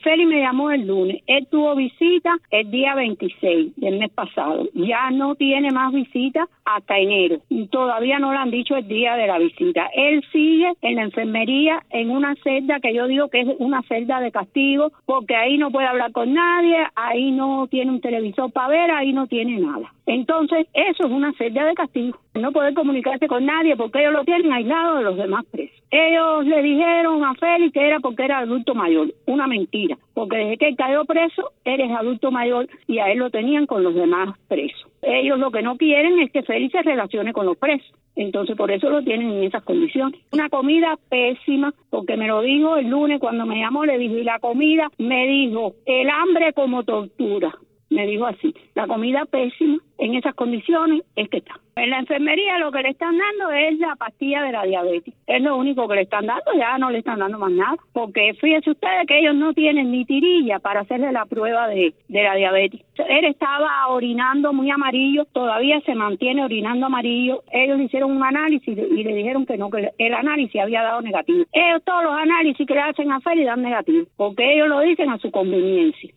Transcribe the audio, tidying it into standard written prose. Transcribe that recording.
Félix me llamó el lunes. Él tuvo visita el día 26 del mes pasado. Ya no tiene más visita hasta enero. Todavía no le han dicho el día de la visita. Él sigue en la enfermería en una celda que yo digo que es una celda de castigo, porque ahí no puede hablar con nadie, ahí no tiene un televisor para ver, ahí no tiene nada. Entonces, eso es una celda de castigo. No poder comunicarse con nadie porque ellos lo tienen aislado de los demás presos. Ellos le dijeron a Félix que era porque era adulto mayor. Una mentira. Porque desde que él cayó preso, él es adulto mayor y a él lo tenían con los demás presos. Ellos lo que no quieren es que Félix se relacione con los presos. Entonces, por eso lo tienen en esas condiciones. Una comida pésima, porque me lo dijo el lunes cuando me llamó, le dije, y la comida, me dijo, el hambre como tortura. Me dijo así, la comida pésima, en esas condiciones es que está. En la enfermería lo que le están dando es la pastilla de la diabetes. Es lo único que le están dando, ya no le están dando más nada. Porque fíjense ustedes que ellos no tienen ni tirilla para hacerle la prueba de la diabetes. Él estaba orinando muy amarillo, todavía se mantiene orinando amarillo. Ellos le hicieron un análisis y le dijeron que no, que el análisis había dado negativo. Ellos todos los análisis que le hacen a Félix dan negativo, porque ellos lo dicen a su conveniencia.